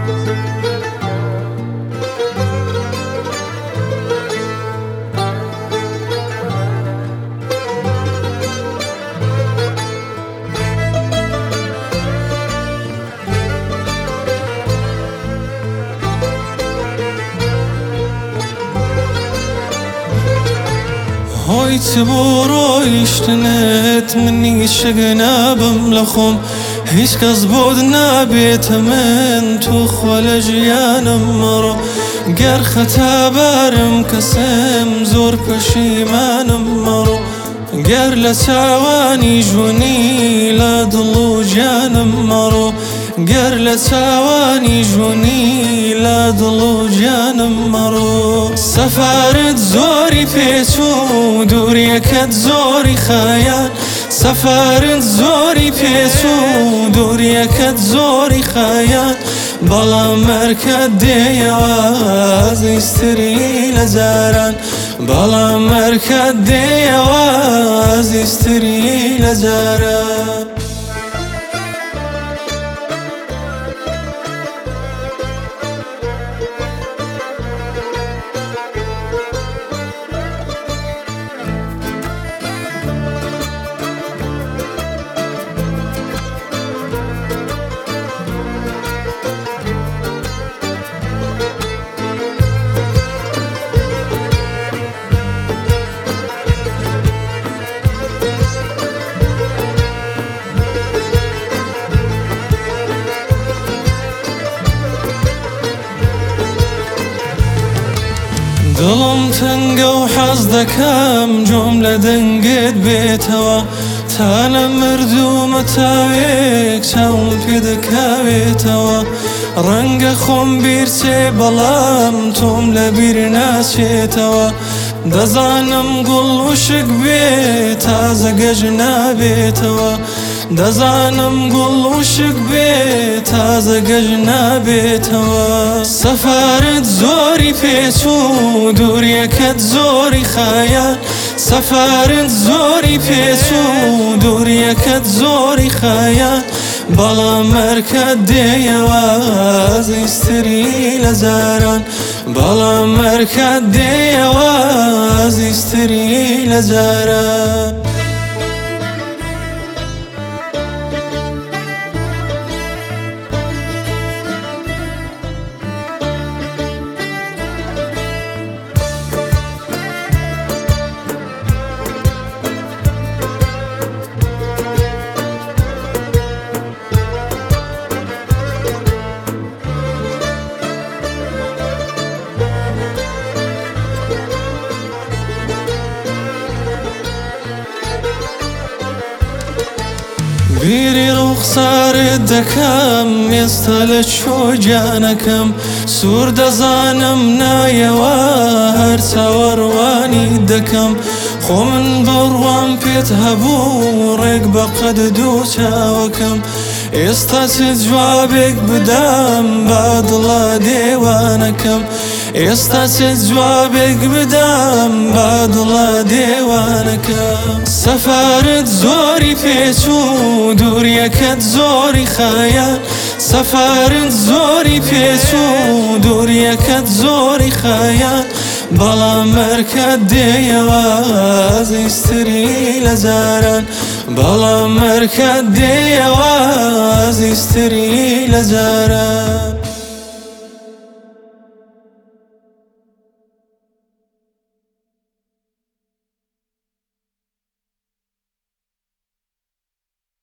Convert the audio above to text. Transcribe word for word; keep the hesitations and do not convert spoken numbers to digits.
هۆی چ بۆ ڕۆیشتنت منی شگنابم لە خۆم هیچ کەس بۆت نابێتە من توخوا لە ژیانم مەڕۆ گەر خەتابارم کەسم زۆر پەشیمانم مەڕۆ گەر لە چاوانی ژوونی لە دڵ و گیانم مەڕۆ گەر لە چاوانی ژوونی لە دڵ و گیانم مەڕۆ سەفارت زۆری پێچوو دووریەکەت زۆری خایان سەفارت زۆری پێچوو دووریەکەت زۆری خایان بەڵام مەرکەت دێیەوە ئازیزتری لە جاران بەڵام مەرکەت دێیەوە ئازیزتری لە جاران دڵم تەنگە و حەز دەکەم جۆم لە دەنگت بێتەوە تا لە مردوومە تاوێک چاوم پێ دەکاوێتەوە ڕەنگە خۆم بیرچێ بەڵام تۆم لە بیر ناچێتەوە دەزانم گوڵ وشک بێ تازە گەژ نابێتەوە دەزانم گوڵ وشک بێ تازە گەژ نابێتەوە سەفارت زۆری پێچوو دووریەکەت زۆری خایان سەفارت زۆری پێچوو دووریەکەت زۆری خایان بەڵام مەرکەت دێیەوە ئازیزتری لە جاران بەڵام مەرکەت دێیەوە ئازیزتری لە جاران بیری ڕوخسارت دەکەم ئێستا لە چۆ گیانەکەم سوور دەزانم نایەوە هەر چاوەڕوانی دەکەم خۆ من بڕوام پێت هەبوو ڕێک بە قەد دوو چاوەکەم ئێستا چ جوابێک بدەم با دڵە دێوانەکەم ئێستا چ جوابێک بدەم با دڵە دێوانەکەم سەفارت زۆری پێچوو دووریەکەت زۆری خایان سەفارت زۆری پێچوو دووریەکەت زۆری خایان بەڵام مەرکەت دێیەوە ئازیزتری لە جاران بەڵام مەرکەت دێیەوە ئازیزتری لە جاران